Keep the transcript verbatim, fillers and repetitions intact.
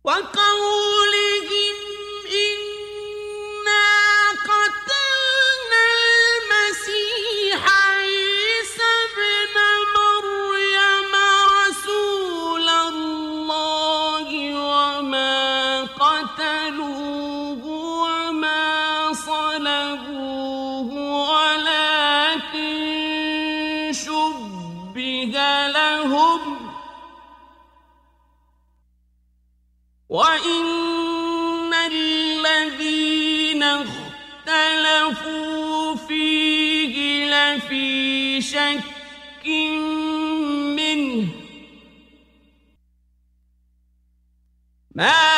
وقولهم إنا قتلنا المسيح عيسى ابن مريم رسول الله وما قتلوه وما صلبوه ولكن شبه لهم وَإِنَّ الَّذِينَ اخْتَلَفُوا فِيهِ لَفِي شَكٍّ مِّنْهُ مَا